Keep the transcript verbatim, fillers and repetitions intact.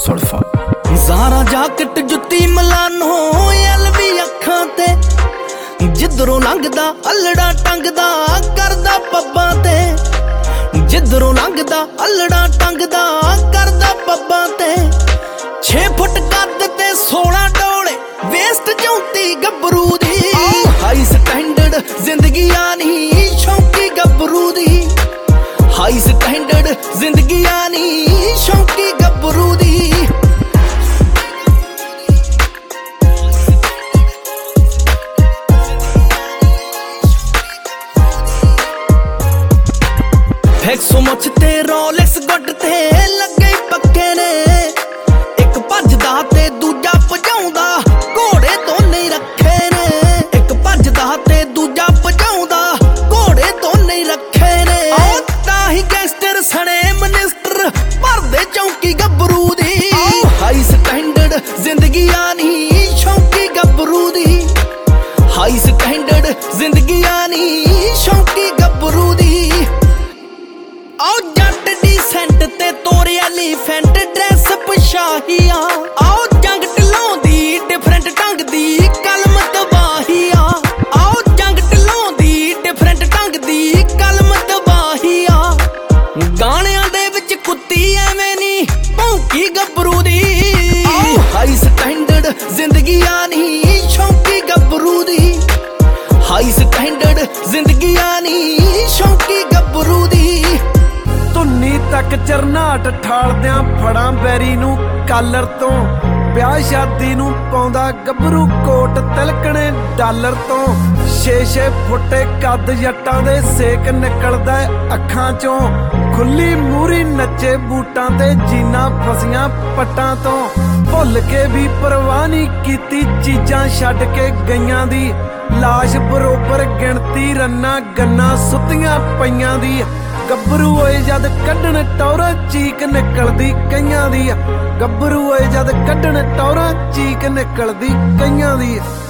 सुल्फा ਜ਼ਾਰਾ jacket ਜੁੱਤੀ ਮਲਾਨੋ LV ਅੱਖਾਂ ਤੇ ਜਿੱਧਰੋਂ ਲੰਘਦਾ ਅਲੜਾ ਟੰਗਦਾ ਕਰਦਾ ਪੱਬਾਂ ਤੇ ਜਿੱਧਰੋਂ ਲੰਘਦਾ ਅਲੜਾ ਟੰਗਦਾ ਕਰਦਾ ਪੱਬਾਂ ਤੇ ਛੇ ਫੁੱਟ ਕੱਦ ਤੇ ਸੋਲਾਂ ਡੋਲੇ ਵੇਸਟ ਚੌਂਤੀ ਗੱਭਰੂ ਦੀ ਹਾਈ ਸਟੈਂਡਰਡ ਜ਼ਿੰਦਗੀ ਆ ਨਹੀਂ ਸ਼ੌਂਕੀ ਗੱਭਰੂ ਦੀ ਹਾਈ ਸਟੈਂਡਰਡ ਜ਼ਿੰਦਗੀ ਆ ਨਹੀਂ ਸ਼ੌਂਕੀ ਗੱਭਰੂ ਦੀ ਸੋ ਮੁੱਛ ਤੇ ਰੋਲੈਕਸ ਗੁੱਟ ਤੇ ਲੱਗੇ ਪੱਕੇ ਨੇ ਇੱਕ ਭੱਜਦਾ ਤੇ ਦੂਜਾ ਭਜਾਉਂਦਾ ਘੋੜੇ ਦੋਨੇ ਰੱਖੇ ਨੇ ਇੱਕ ਭੱਜਦਾ ਤੇ ਦੂਜਾ ਭਜਾਉਂਦਾ ਘੋੜੇ ਦੋਨੇ ਰੱਖੇ ਨੇ ਤਾਂ ਹੀ ਗੈਂਗਸਟਰ ਸਣੇ ਮਨਿਸਟਰ ਭਰਦੇ ਚੌਂਕੀ ਗੱਭਰੂ ਦੀ ਹਾਈ ਸਟੈਂਡਰਡ ਜ਼ਿੰਦਗੀ ਆ ਨਹੀਂ ਸ਼ੌਂਕੀ ਗੱਭਰੂ ਦੀ ਹਾਈ ਸਟੈਂਡਰਡ ਜ਼ਿੰਦਗੀ ਆ ਨਹੀਂ ਸ਼ੌਂਕੀ ਗੱਭਰੂ ਦੀ ਆਓ ਜੱਟ ਦੀ ਸੈਂਟ ਤੇ ਤੋਰੇ ਐਲੀਫੈਂਟ ਡਰੈਸ ਪਛਾਹੀਆਂ ਆਓ ਜੰਗ ਢਲਾਉਂਦੀ ਡਿਫਰੈਂਟ ਢੰਗ ਦੀ ਕਲਮ ਤਬਾਹੀਆਂ ਆਓ ਜੰਗ ਢਲਾਉਂਦੀ ਡਿਫਰੈਂਟ ਢੰਗ ਦੀ ਕਲਮ ਤਬਾਹੀਆਂ ਗਾਣਿਆਂ ਦੇ ਵਿੱਚ ਕੁੱਤੀ ਐਵੇਂ ਨੀ ਭੌਂਕੀ ਗੱਭਰੂ ਦੀ ਹਾਈ ਸਟੈਂਡਰਡ ਜ਼ਿੰਦਗੀ ਆ ਨਹੀਂ ਸ਼ੌਂਕੀ ਗੱਭਰੂ ਦੀ ਹਾਈ ਸਟੈਂਡਰਡ ਜ਼ਿੰਦਗੀ ਆ ਨਹੀਂ ਸ਼ੌਂਕੀ ਗੱਭਰੂ ਦੀ ਧੁੰਨੀ ਤੱਕ ਚਰਨਾਟ ਠਾਲਦਿਆਂ ਫੜਾਂ ਬੈਰੀ ਨੂੰ ਕਾਲਰ ਤੋਂ ਵਿਆਹ ਸ਼ਾਦੀ ਨੂੰ ਪਾਉਂਦਾ ਗੱਭਰੂ ਕੋਟ ਤਿਲਕਣੇ ਡਾਲਰ ਤੋਂ ਛੇ ਛੇ ਫੁੱਟੇ ਕੱਦ ਜੱਟਾਂ ਦੇ ਸੇਕ ਨਿਕਲਦਾ ਅੱਖਾਂ ਚੋਂ ਖੁੱਲੀ ਮੂਰੀ ਨੱਚੇ ਬੂਟਾਂ ਤੇ ਜੀਨਾ ਫਸੀਆਂ ਪੱਟਾਂ ਤੋਂ ਭੁੱਲ ਕੇ ਵੀ ਪਰਵਾਹ ਨਹੀਂ ਕੀਤੀ ਚੀਜ਼ਾਂ ਛੱਡ ਕੇ ਗਈਆਂ ਦੀ ਲਾਸ਼ ਬਰੋਬਰ ਗਿਣਤੀ ਰੰਨਾ ਗੰਨਾ ਸੁੱਤੀਆਂ ਪਈਆਂ ਦੀ ਗੱਭਰੂ ਹੋਏ ਜਦ ਕੱਢਣ ਟੌਰਾ ਚੀਕ ਨਿਕਲਦੀ ਕਈਆਂ ਦੀ ਗੱਭਰੂ ਹੋਏ ਜਦ ਕੱਢਣ ਟੌਰਾ ਚੀਕ ਨਿਕਲਦੀ ਕਈਆਂ ਦੀ